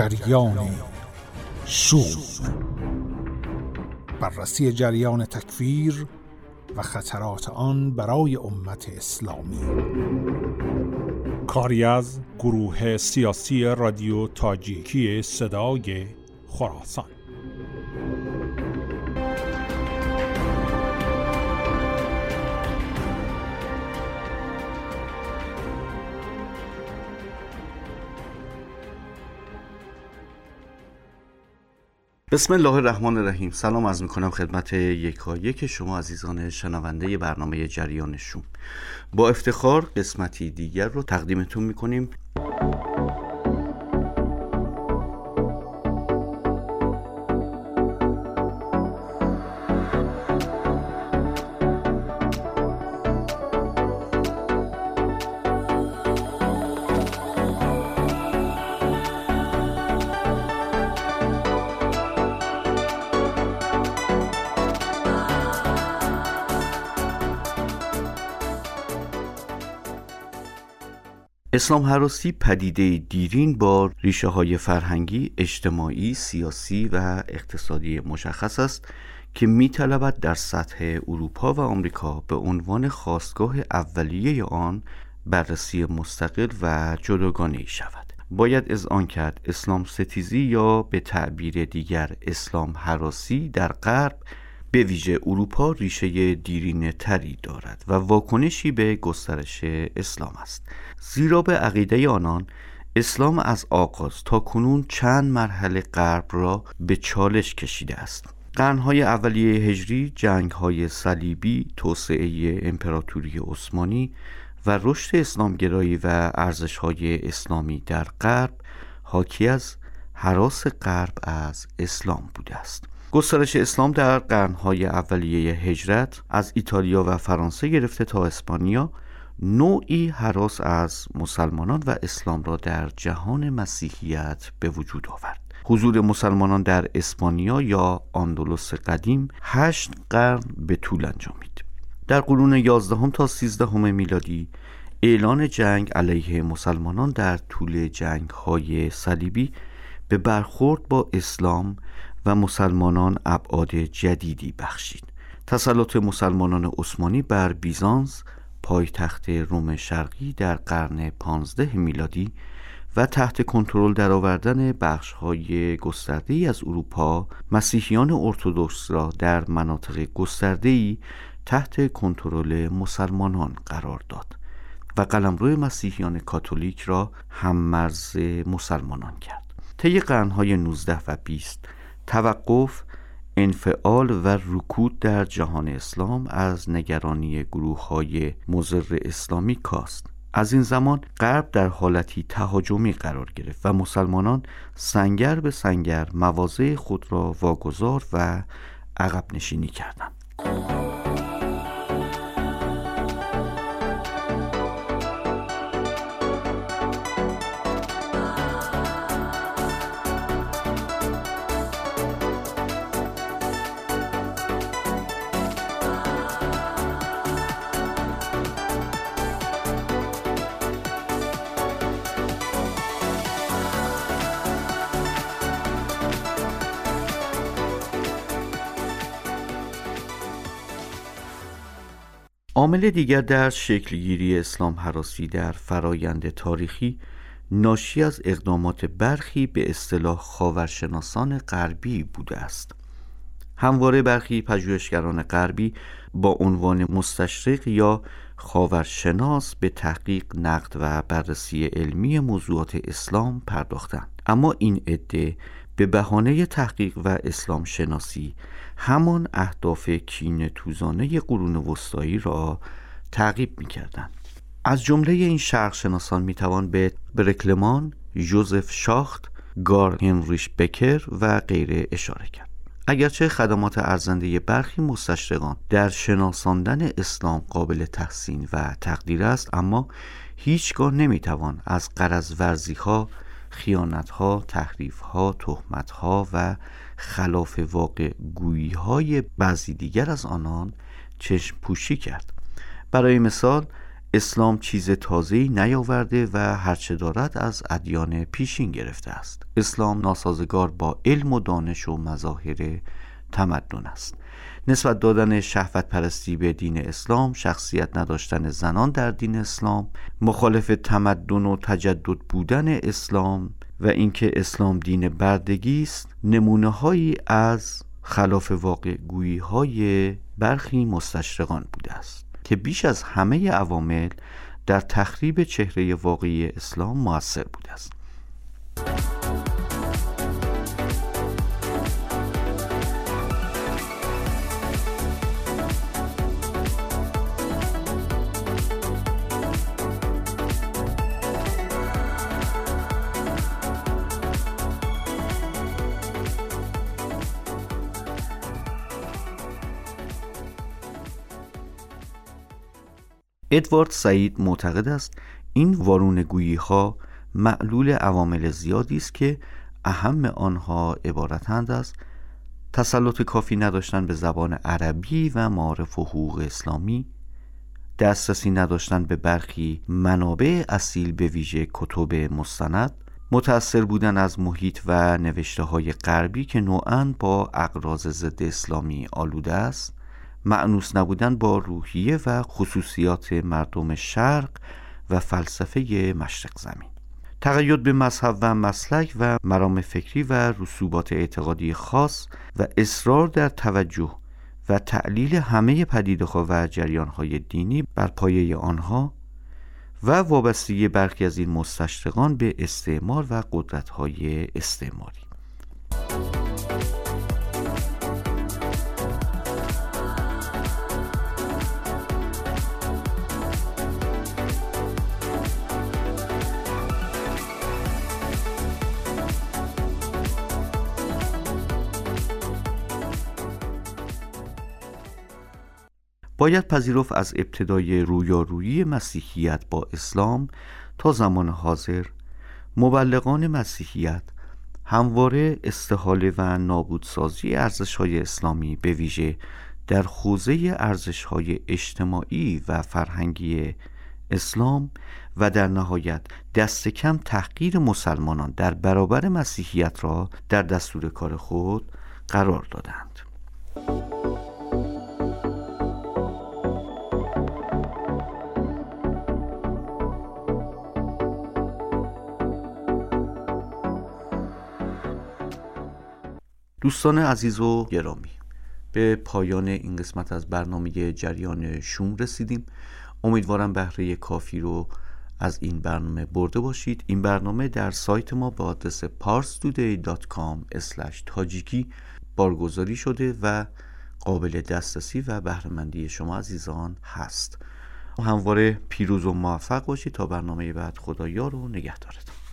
جریان شوم، بررسی جریان تکفیر و خطرات آن برای امت اسلامی. کاری از گروه سیاسی رادیو تاجیکی صدای خراسان. بسم الله الرحمن الرحیم. سلام عرض میکنم خدمت یکایک شما عزیزان شنونده برنامه جریان شوم. با افتخار قسمتی دیگر رو تقدیمتون میکنیم. اسلام هراسی پدیده دیرین با ریشه های فرهنگی، اجتماعی، سیاسی و اقتصادی مشخص است که می‌طلبد در سطح اروپا و آمریکا به عنوان خاستگاه اولیه آن بررسی مستقل و جداگانه‌ای شود. باید اذعان کرد اسلام ستیزی یا به تعبیر دیگر اسلام هراسی در غرب به ویژه اروپا ریشه دیرینه تری دارد و واکنشی به گسترش اسلام است، زیرا به عقیده آنان اسلام از آغاز تا کنون چند مرحله غرب را به چالش کشیده است. قرن‌های اولیه هجری، جنگ‌های صلیبی، توسعه امپراتوری عثمانی و رشد اسلامگرایی و ارزش‌های اسلامی در غرب حاکی از هراس غرب از اسلام بوده است. گسترش اسلام در قرن‌های اولیه هجرت از ایتالیا و فرانسه گرفته تا اسپانیا نوعی هراس از مسلمانان و اسلام را در جهان مسیحیت به وجود آورد. حضور مسلمانان در اسپانیا یا اندلس قدیم 8 قرن به طول انجامید. در قرون 11 تا 13 میلادی اعلان جنگ علیه مسلمانان در طول جنگ‌های صلیبی به برخورد با اسلام و مسلمانان ابعاد جدیدی بخشید. تسلط مسلمانان عثمانی بر بیزانس، پایتخت روم شرقی، در قرن 15 میلادی و تحت کنترل درآوردن بخش‌های گسترده‌ای از اروپا، مسیحیان ارتدوکس را در مناطق گسترده‌ای تحت کنترل مسلمانان قرار داد و قلمرو مسیحیان کاتولیک را هم‌مرز مسلمانان کرد. طی قرن‌های 19 و 20 توقف، انفعال و رکود در جهان اسلام از نگرانی گروه‌های مضر اسلامی کاست. از این زمان غرب در حالتی تهاجمی قرار گرفت و مسلمانان سنگر به سنگر مواضع خود را واگذار و عقب نشینی کردند. عامل دیگر در شکلگیری اسلام هراسی در فرایند تاریخی ناشی از اقدامات برخی به اصطلاح خاورشناسان غربی بوده است. همواره برخی پژوهشگران غربی با عنوان مستشرق یا خاورشناس به تحقیق، نقد و بررسی علمی موضوعات اسلام پرداختند، اما این عده به بهانه تحقیق و اسلام شناسی همان اهداف کینه‌توزانه قرون وسطایی را تعقیب می‌کردند. از جمله این شرقشناسان می‌توان به برکلمان، ژوزف شاخت، گارل هنریش بکر و غیره اشاره کرد. اگرچه خدمات ارزنده برخی مستشرقان در شناساندن اسلام قابل تحسین و تقدیر است، اما هیچگاه نمی‌توان از غرض‌ورزی‌ها، خیانت‌ها، تحریف‌ها، تهمت‌ها و خلاف واقع گویی‌های بعضی دیگر از آنان چشم پوشی کرد. برای مثال اسلام چیز تازه‌ای نیاورده و هرچه دارد از ادیان پیشین گرفته است. اسلام ناسازگار با علم و دانش و مظاهر تمدن است. نسبت دادن شهوت پرستی به دین اسلام، شخصیت نداشتن زنان در دین اسلام، مخالف تمدن و تجدد بودن اسلام و اینکه اسلام دین بردگی است، نمونه‌هایی از خلاف واقع گویی‌های برخی مستشرقان بوده است که بیش از همه عوامل در تخریب چهره واقعی اسلام مؤثر بوده است. ادوارد سعید معتقد است این وارونه‌گویی‌ها معلول عوامل زیادی است که اهم آنها عبارتند از تسلط کافی نداشتن به زبان عربی و معارف و حقوق اسلامی، دسترسی نداشتن به برخی منابع اصیل به ویژه کتب مستند، متأثر بودن از محیط و نوشته‌های غربی که نوعاً با اغراض ضد اسلامی آلوده است، مأنوس نبودن با روحیه و خصوصیات مردم شرق و فلسفه مشرق زمین، تقید به مذهب و مسلک و مرام فکری و رسوبات اعتقادی خاص و اصرار در توجه و تعلیل همه پدیده‌ها و جریان‌های دینی بر پایه آنها و وابستگی برخی از این مستشرقان به استعمار و قدرت‌های استعماری. باید پذیرفت از ابتدای رویارویی مسیحیت با اسلام تا زمان حاضر مبلغان مسیحیت همواره استحاله و نابودسازی ارزش‌های اسلامی به ویژه در حوزه ارزش‌های اجتماعی و فرهنگی اسلام و در نهایت دست کم تحقیر مسلمانان در برابر مسیحیت را در دستور کار خود قرار دادند. دوستان عزیز و گرامی، به پایان این قسمت از برنامه جریان شوم رسیدیم. امیدوارم بهره کافی رو از این برنامه برده باشید. این برنامه در سایت ما با آدرس parstoday.com/tajiki بارگذاری شده و قابل دسترسی و بهره‌مندی شما عزیزان هست. همواره پیروز و موفق باشید. تا برنامه بعد، خدایا رو نگهدارتون.